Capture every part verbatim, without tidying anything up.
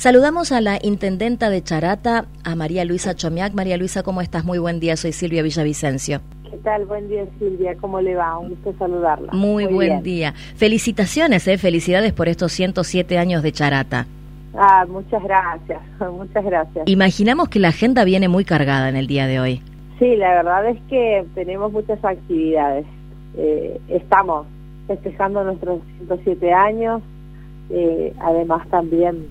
Saludamos a la intendenta de Charata, a María Luisa Chomiak. María Luisa, ¿cómo estás? Muy buen día, soy Silvia Villavicencio. ¿Qué tal? Buen día, Silvia. ¿Cómo le va? Un gusto saludarla. Muy, Muy buen bien. día. Felicitaciones, eh, felicidades por estos ciento siete años de Charata. Ah, muchas gracias, muchas gracias. Imaginamos que la agenda viene muy cargada en el día de hoy. Sí, la verdad es que tenemos muchas actividades. Eh, estamos festejando nuestros ciento siete años, eh, además también,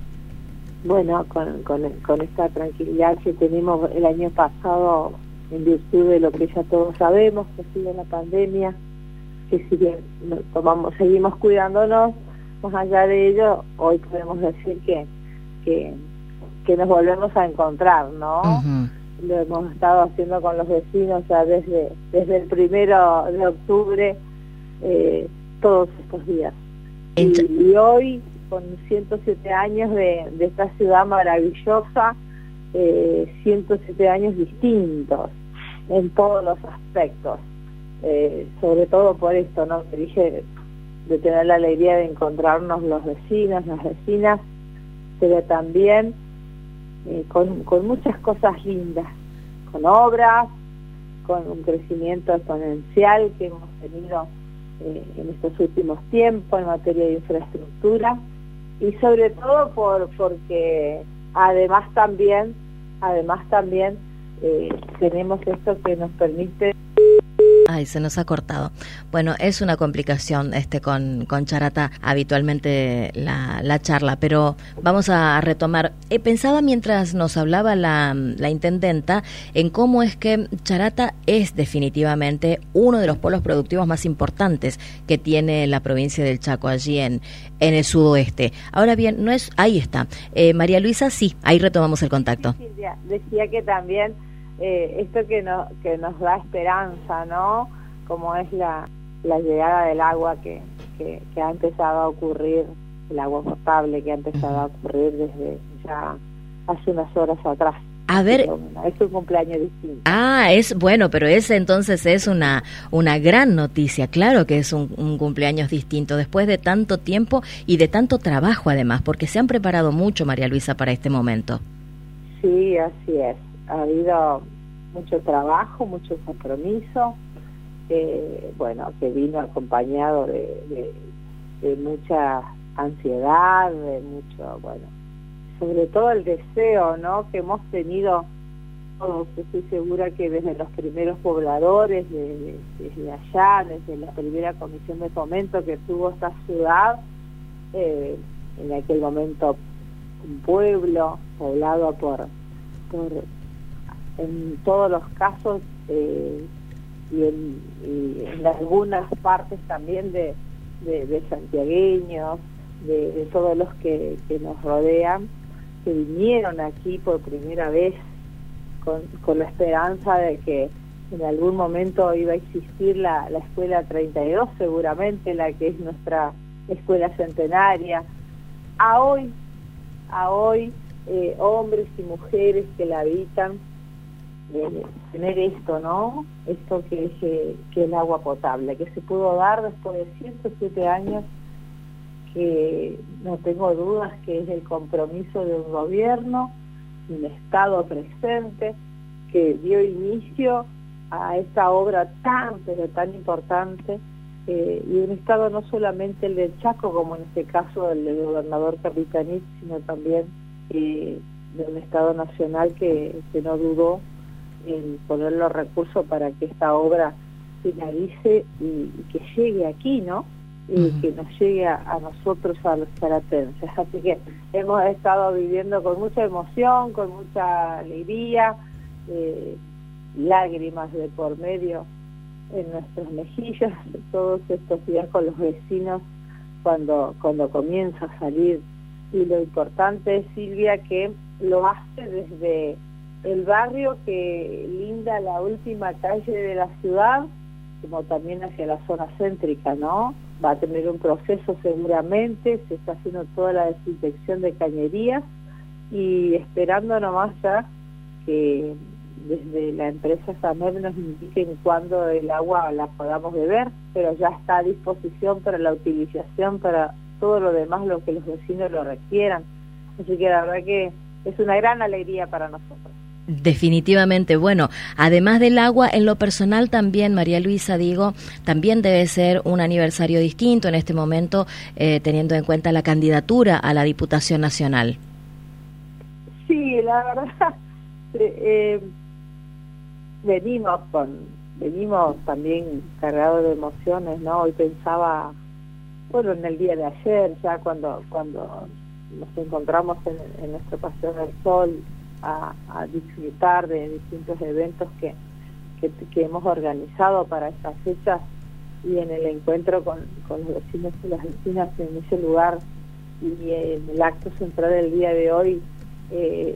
bueno, con, con, con esta tranquilidad que tenemos el año pasado en virtud de lo que ya todos sabemos, que ha sido la pandemia, que si bien tomamos, seguimos cuidándonos, más allá de ello, hoy podemos decir que que, que nos volvemos a encontrar, ¿no? Uh-huh. Lo hemos estado haciendo con los vecinos ya desde, desde el primero de octubre, eh, todos estos días. Y, y hoy, con ciento siete años de, de esta ciudad maravillosa, eh, ciento siete años distintos en todos los aspectos, eh, sobre todo por esto, ¿no? Que dije, de tener la alegría de encontrarnos los vecinos, las vecinas, pero también eh, con, con muchas cosas lindas, con obras, con un crecimiento exponencial que hemos tenido eh, en estos últimos tiempos en materia de infraestructura, y sobre todo por porque además también, además también eh, tenemos esto que nos permite. Ay, se nos ha cortado. Bueno, es una complicación este con, con Charata habitualmente la, la charla, pero vamos a retomar. Eh, pensaba mientras nos hablaba la, la intendenta en cómo es que Charata es definitivamente uno de los polos productivos más importantes que tiene la provincia del Chaco, allí en, en el sudoeste. Ahora bien, no es, ahí está. Eh, María Luisa, sí, ahí retomamos el contacto. Sí, Silvia, decía que también Eh, esto que, no, que nos da esperanza, ¿no? Como es la, la llegada del agua que, que, que ha empezado a ocurrir, el agua potable que ha empezado a ocurrir desde ya hace unas horas atrás. A ver, pero, bueno, es un cumpleaños distinto. Ah, es bueno, pero ese entonces es una una gran noticia. Claro que es un, un cumpleaños distinto después de tanto tiempo y de tanto trabajo además, porque se han preparado mucho, María Luisa, para este momento. Sí, así es. Ha habido mucho trabajo, mucho compromiso, eh, bueno, que vino acompañado de, de, de mucha ansiedad, de mucho, bueno, sobre todo el deseo, ¿no?, que hemos tenido todos. Estoy segura que desde los primeros pobladores, desde, desde allá, desde la primera comisión de fomento que tuvo esta ciudad, eh, en aquel momento un pueblo poblado por por en todos los casos eh, y, en, y en algunas partes también de, de, de santiagueños, de, de todos los que, que nos rodean, que vinieron aquí por primera vez con, con la esperanza de que en algún momento iba a existir la, la escuela treinta y dos, seguramente la que es nuestra escuela centenaria, a hoy, a hoy eh, hombres y mujeres que la habitan, de tener esto, ¿no? Esto que es eh, que el agua potable, que se pudo dar después de ciento siete años, que no tengo dudas que es el compromiso de un gobierno, un Estado presente, que dio inicio a esta obra tan, pero tan importante, eh, y un Estado no solamente el del Chaco, como en este caso el del gobernador Capitanich, sino también eh, de un Estado nacional que, que no dudó en poner los recursos para que esta obra finalice y, y que llegue aquí, ¿no? Y uh-huh. que nos llegue a, a nosotros, a los charatenses. Así que hemos estado viviendo con mucha emoción, con mucha alegría, eh, lágrimas de por medio en nuestras mejillas todos estos días con los vecinos cuando, cuando comienza a salir. Y lo importante es, Silvia, que lo hace desde el barrio que linda la última calle de la ciudad, como también hacia la zona céntrica, ¿no? Va a tener un proceso seguramente, se está haciendo toda la desinfección de cañerías y esperando nomás ya que desde la empresa SAMER nos indiquen cuándo el agua la podamos beber, pero ya está a disposición para la utilización, para todo lo demás, lo que los vecinos lo requieran. Así que la verdad que es una gran alegría para nosotros. Definitivamente. Bueno, además del agua, en lo personal también, María Luisa, digo, también debe ser un aniversario distinto en este momento, eh, teniendo en cuenta la candidatura a la Diputación Nacional. Sí, la verdad, eh, venimos con, venimos también cargados de emociones, ¿no? Hoy pensaba, bueno, en el día de ayer, ya cuando, cuando nos encontramos en, en nuestro Paseo del Sol, A, a disfrutar de distintos eventos que, que, que hemos organizado para estas fechas, y en el encuentro con, con los vecinos y las vecinas en ese lugar, y en el acto central del día de hoy, eh,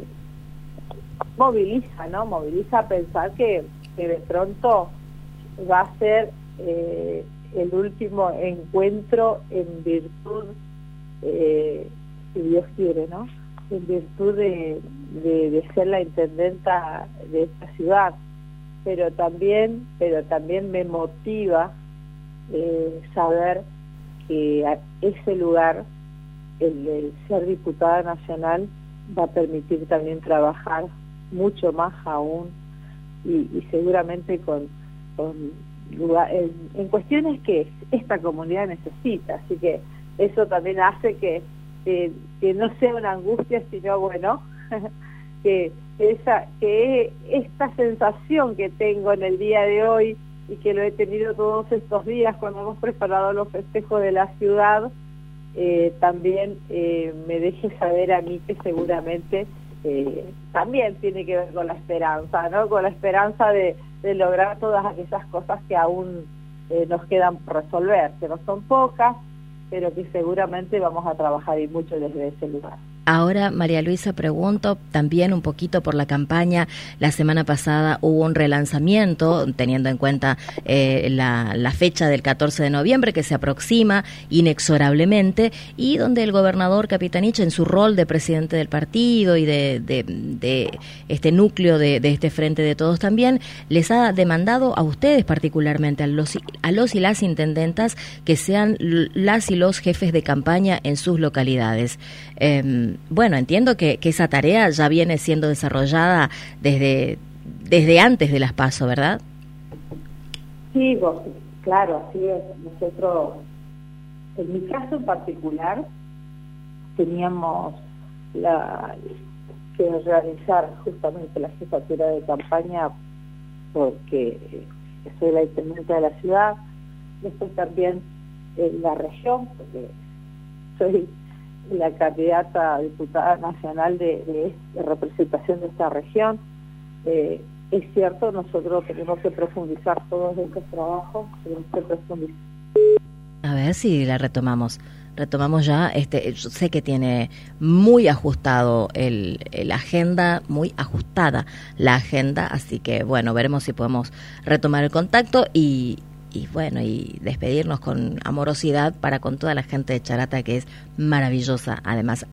moviliza, ¿no? Moviliza a pensar que, que de pronto va a ser eh, el último encuentro en virtud, eh, si Dios quiere, ¿no? En virtud de, de, de ser la intendenta de esta ciudad, pero también, pero también me motiva eh, saber que a ese lugar, el, el ser diputada nacional, va a permitir también trabajar mucho más aún, y, y seguramente con, con lugar, en, en cuestiones que esta comunidad necesita. Así que eso también hace que Que, que no sea una angustia, sino bueno, que esa que esta sensación que tengo en el día de hoy, y que lo he tenido todos estos días cuando hemos preparado los festejos de la ciudad, eh, también eh, me deje saber a mí que seguramente eh, también tiene que ver con la esperanza, ¿no? Con la esperanza de, de lograr todas aquellas cosas que aún eh, nos quedan por resolver, que no son pocas, pero que seguramente vamos a trabajar y mucho desde ese lugar. Ahora, María Luisa, pregunto también un poquito por la campaña. La semana pasada hubo un relanzamiento, teniendo en cuenta eh, la, la fecha del catorce de noviembre, que se aproxima inexorablemente, y donde el gobernador Capitanich, en su rol de presidente del partido y de, de, de este núcleo de, de este Frente de Todos también, les ha demandado a ustedes particularmente, a los, a los y las intendentas, que sean las y los jefes de campaña en sus localidades. Eh, Bueno, entiendo que, que esa tarea ya viene siendo desarrollada desde desde antes de las PASO, ¿verdad? Sí, vos, claro, así es. Nosotros, en mi caso en particular, teníamos la, que realizar justamente la jefatura de campaña, porque soy la intendente de la ciudad, después también en la región, porque soy la candidata a diputada nacional de, de, de representación de esta región. Eh, es cierto, nosotros tenemos que profundizar todos estos trabajos, tenemos que profundizar. A ver si la retomamos. Retomamos ya, este, yo sé que tiene muy ajustado el, el agenda, muy ajustada la agenda, así que bueno, veremos si podemos retomar el contacto y y bueno, y despedirnos con amorosidad para con toda la gente de Charata, que es maravillosa, además